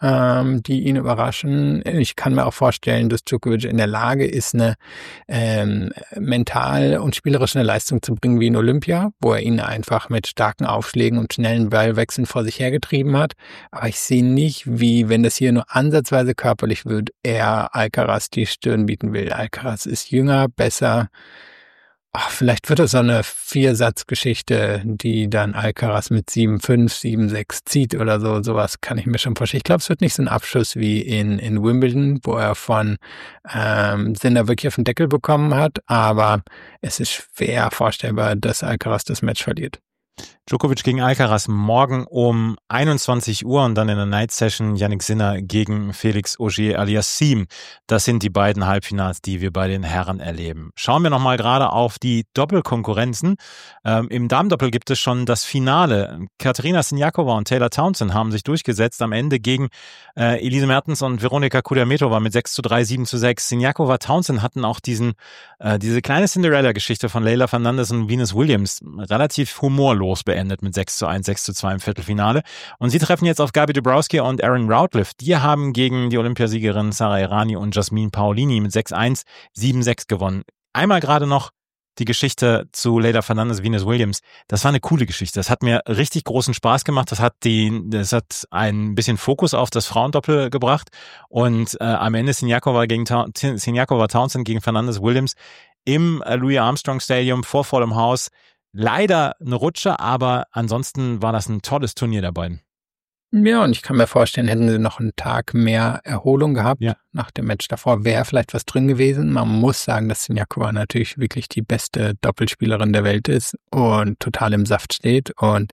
ähm, die ihn überraschen. Ich kann mir auch vorstellen, dass Djokovic in der Lage ist, eine ähm, mental und spielerisch eine Leistung zu bringen wie in Olympia, wo er ihn einfach mit starken Aufschlägen und schnellen Ballwechseln vor sich hergetrieben hat. Aber ich sehe nicht, wie, wenn das hier nur ansatzweise körperlich wird, er Alcaraz die Stirn bieten will. Alcaraz ist jünger, besser. Ach, vielleicht wird das so eine Viersatzgeschichte, die dann Alcaraz mit sieben fünf, sieben sechs zieht oder so. Sowas kann ich mir schon vorstellen. Ich glaube, es wird nicht so ein Abschuss wie in, in Wimbledon, wo er von ähm, Sinner wirklich auf den Deckel bekommen hat. Aber es ist schwer vorstellbar, dass Alcaraz das Match verliert. Djokovic gegen Alcaraz morgen um einundzwanzig Uhr und dann in der Night Session Jannik Sinner gegen Felix Auger-Aliassime. Das sind die beiden Halbfinals, die wir bei den Herren erleben. Schauen wir nochmal gerade auf die Doppelkonkurrenzen. Ähm, Im Damendoppel gibt es schon das Finale. Katerina Siniakova und Taylor Townsend haben sich durchgesetzt am Ende gegen äh, Elise Mertens und Veronika Kudermetova mit sechs zu drei, sieben zu sechs. Siniakova, Townsend hatten auch diesen äh, diese kleine Cinderella-Geschichte von Leylah Fernandez und Venus Williams relativ humorlos beendet mit sechs zu eins, sechs zu zwei im Viertelfinale. Und sie treffen jetzt auf Gabi Dabrowski und Aaron Routliffe. Die haben gegen die Olympiasiegerin Sara Errani und Jasmine Paolini mit sechs eins, sieben sechs gewonnen. Einmal gerade noch die Geschichte zu Leylah Fernandez, Venus Williams. Das war eine coole Geschichte. Das hat mir richtig großen Spaß gemacht. Das hat die, das hat ein bisschen Fokus auf das Frauendoppel gebracht. Und äh, am Ende Siniakova gegen Siniakova Townsend gegen Fernandez Williams im äh, Louis Armstrong Stadium vor vollem Haus. Leider eine Rutsche, aber ansonsten war das ein tolles Turnier der beiden. Ja, und ich kann mir vorstellen, hätten sie noch einen Tag mehr Erholung gehabt. Ja. Nach dem Match davor wäre vielleicht was drin gewesen. Man muss sagen, dass Siniakova natürlich wirklich die beste Doppelspielerin der Welt ist und total im Saft steht. Und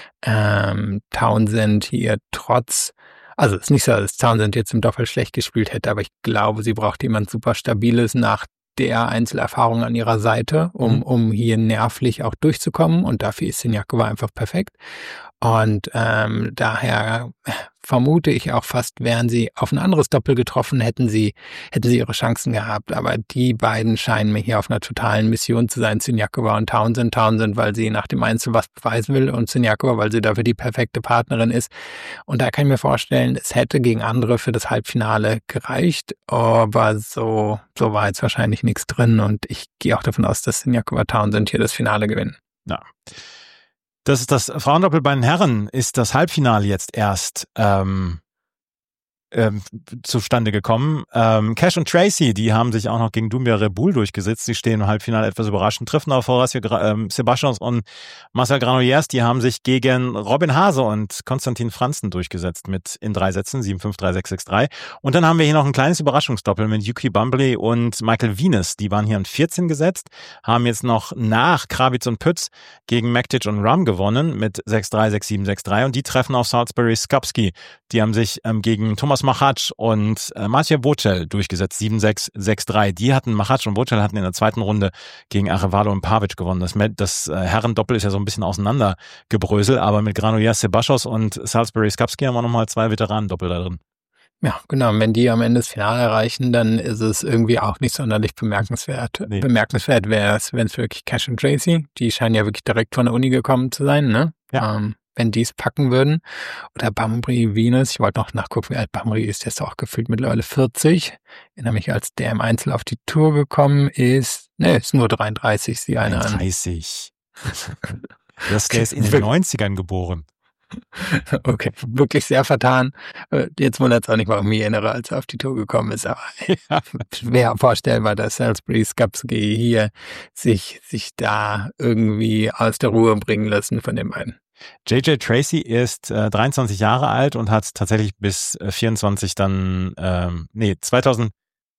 ähm, Townsend hier trotz, also es ist nicht so, dass Townsend jetzt im Doppel schlecht gespielt hätte, aber ich glaube, sie braucht jemand super Stabiles nach der Einzelerfahrung an ihrer Seite, um, um hier nervlich auch durchzukommen. Und dafür ist Siniakova einfach perfekt. Und ähm, daher vermute ich auch fast, wären sie auf ein anderes Doppel getroffen, hätten sie hätten sie ihre Chancen gehabt. Aber die beiden scheinen mir hier auf einer totalen Mission zu sein, Siniakova und Townsend. Townsend, weil sie nach dem Einzel was beweisen will und Siniakova, weil sie dafür die perfekte Partnerin ist. Und da kann ich mir vorstellen, es hätte gegen andere für das Halbfinale gereicht. Aber so, so war jetzt wahrscheinlich nichts drin. Und ich gehe auch davon aus, dass Siniakova Townsend hier das Finale gewinnen. Ja. Das ist das Frauendoppel bei den Herren, ist das Halbfinale jetzt erst ähm, ähm, zustande gekommen. Ähm, Cash und Tracy, die haben sich auch noch gegen Doumbia Rebul durchgesetzt. Die stehen im Halbfinale etwas überraschend, treffen auf Horacio ähm, Sebastians und Marcel Granollers. Die haben sich gegen Robin Haase und Konstantin Franzen durchgesetzt mit in drei Sätzen, sieben fünf, drei sechs, sechs drei. Und dann haben wir hier noch ein kleines Überraschungsdoppel mit Yuki Bumbley und Michael Venus. Die waren hier in vierzehn gesetzt, haben jetzt noch nach Krawitz und Pütz gegen Mektic und Rum gewonnen mit sechs drei, sechs sieben, sechs drei. Und die treffen auf Salisbury Skupski. Die haben sich ähm, gegen Thomas Machac und äh, Maciej Vocel durchgesetzt, sieben sechs, sechs drei. Die hatten, Machac und Vocel hatten in der zweiten Runde gegen Arevalo und Pavic gewonnen. Das, das äh, Herrendoppel ist ja so ein bisschen auseinandergebröselt, aber mit Granollers, Sebastos und Salisbury Skupski haben wir nochmal zwei Veteranendoppel da drin. Ja, genau. Und wenn die am Ende das Finale erreichen, dann ist es irgendwie auch nicht sonderlich bemerkenswert. Nee. Bemerkenswert wäre es, wenn es wirklich Cash und Tracy, die scheinen ja wirklich direkt von der Uni gekommen zu sein, ne? Ja. Ähm, wenn die es packen würden. Oder Bumbley Venus, ich wollte noch nachgucken, wie alt Bumbley ist, der ist auch gefühlt mittlerweile vierzig. Ich erinnere mich, als der im Einzel auf die Tour gekommen ist, ne, ist nur dreiunddreißig, sie eine an. dreiunddreißig. Das, der ist in den neunzigern geboren. Okay, wirklich sehr vertan. Jetzt wundert es auch nicht, warum ich mich erinnere, als er auf die Tour gekommen ist, aber ja. Wäre vorstellbar, dass Salisbury Skupski hier sich, sich da irgendwie aus der Ruhe bringen lassen von den beiden. J J Tracy ist äh, dreiundzwanzig Jahre alt und hat tatsächlich bis äh, vierundzwanzig dann, ähm, nee, zweitausendzwei,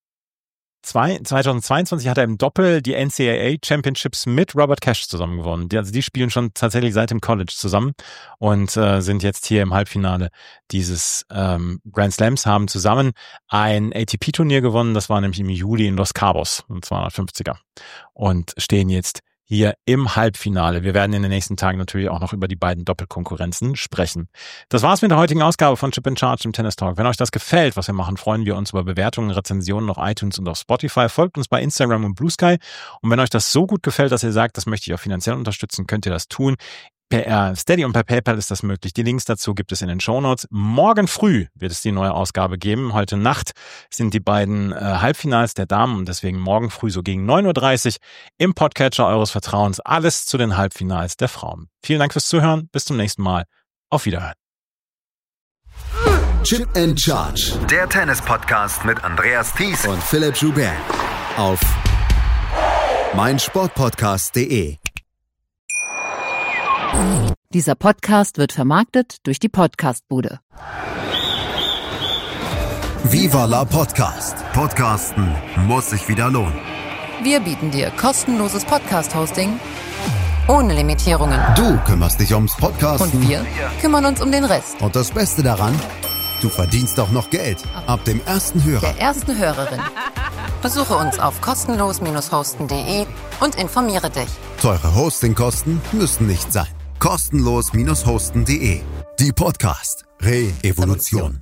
zweitausendzweiundzwanzig hat er im Doppel die N C A A Championships mit Robert Cash zusammen gewonnen. Die, also die spielen schon tatsächlich seit dem College zusammen und äh, sind jetzt hier im Halbfinale dieses ähm, Grand Slams, haben zusammen ein A T P-Turnier gewonnen. Das war nämlich im Juli in Los Cabos, im zweihundertfünfziger, und stehen jetzt hier im Halbfinale. Wir werden in den nächsten Tagen natürlich auch noch über die beiden Doppelkonkurrenzen sprechen. Das war's mit der heutigen Ausgabe von Chip and Charge im Tennis Talk. Wenn euch das gefällt, was wir machen, freuen wir uns über Bewertungen, Rezensionen auf iTunes und auf Spotify. Folgt uns bei Instagram und Blue Sky. Und wenn euch das so gut gefällt, dass ihr sagt, das möchte ich auch finanziell unterstützen, könnt ihr das tun. Per Steady und per PayPal ist das möglich. Die Links dazu gibt es in den Shownotes. Morgen früh wird es die neue Ausgabe geben. Heute Nacht sind die beiden äh, Halbfinals der Damen und deswegen morgen früh so gegen neun Uhr dreißig im Podcatcher eures Vertrauens. Alles zu den Halbfinals der Frauen. Vielen Dank fürs Zuhören. Bis zum nächsten Mal. Auf Wiederhören. Chip and Charge. Der Tennis-Podcast mit Andreas Thies und Philipp Joubert. Auf meinsportpodcast punkt de. Dieser Podcast wird vermarktet durch die Podcastbude. Viva la Podcast. Podcasten muss sich wieder lohnen. Wir bieten dir kostenloses Podcast-Hosting ohne Limitierungen. Du kümmerst dich ums Podcasten. Und wir kümmern uns um den Rest. Und das Beste daran, du verdienst auch noch Geld. Ab dem ersten Hörer. Der ersten Hörerin. Besuche uns auf kostenlos hosten punkt de und informiere dich. Teure Hostingkosten müssen nicht sein. kostenlos hosten punkt de. Die Podcast Re-Evolution.